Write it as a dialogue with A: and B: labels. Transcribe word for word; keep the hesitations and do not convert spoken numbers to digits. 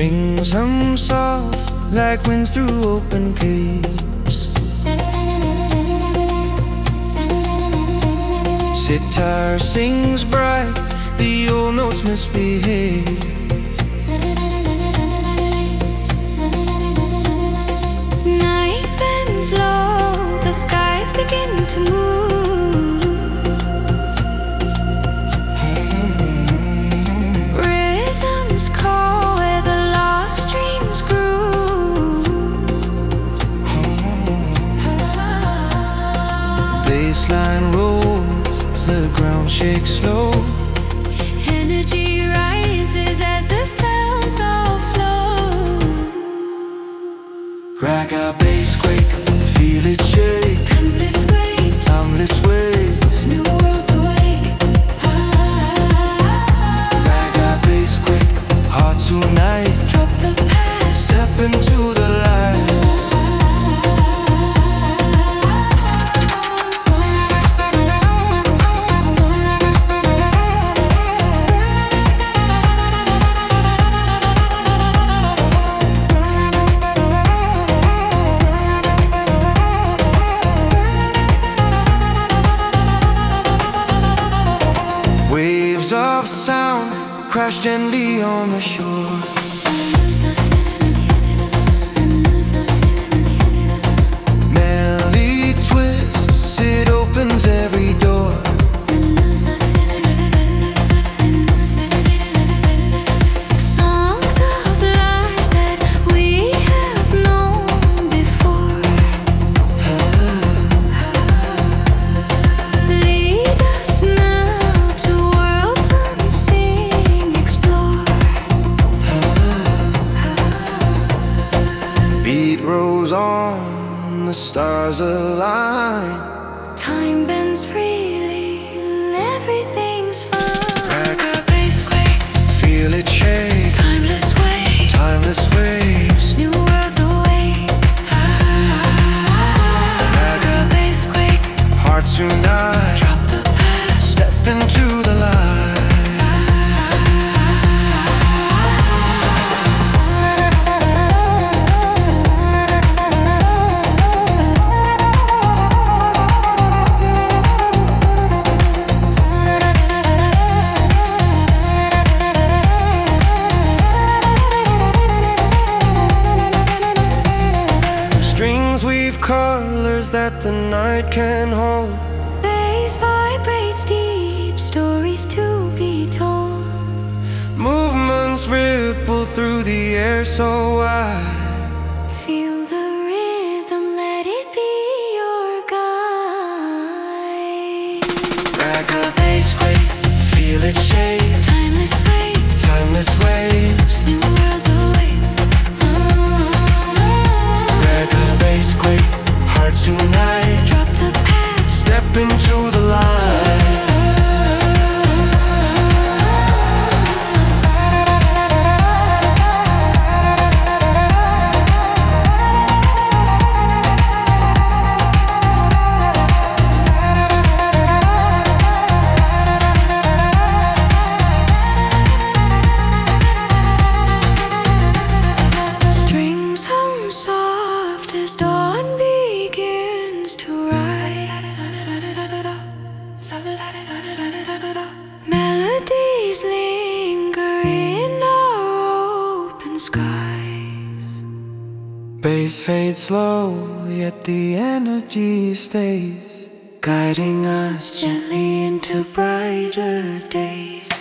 A: Strings hum soft like winds through open caves. Sitar sings bright, the old notes misbehave.
B: Night bends low, the skies begin to move. Rhythms call where the lost dreams grew.
A: Baseline rolls, the ground shakes slow.
B: Energy rises as the sounds all flow.
A: Ragga bass quake, feel it shake.
B: Timeless wait,
A: Timeless waves.
B: new worlds awake.
A: Ragga bass quake, heart tonight.
B: Drop the past,
A: Step into the light. Waves of sound crash gently on the shore. Melody twists, it opens every door.
B: songs of lives that we have known before. Lead us now to worlds unseen, explore.
A: Beat rolls on, the stars align.
B: Time bends freely and everything's fine.
A: Ragga bass quake, feel it shake.
B: Timeless way,
A: Timeless waves.
B: new worlds awake.
A: Ragga bass quake, heart tonight.
B: Drop the past,
A: Step into the light. Strings weave colors that the night can hold.
B: bass vibrates deep, stories to be told.
A: Movements ripple through the air so wide.
B: Feel the rhythm, let it be your guide.
A: Ragga bass quake, feel it shake.
B: Timeless way,
A: Timeless waves.
B: new worlds awake.
A: Ragga bass quake, heart tonight.
B: Drop the past,
A: Step into the light.
B: strings hum soft as dawn begins to rise. Melodies linger in our open skies.
A: Bass fades slow, yet the energy stays, guiding us
B: Gently into brighter days.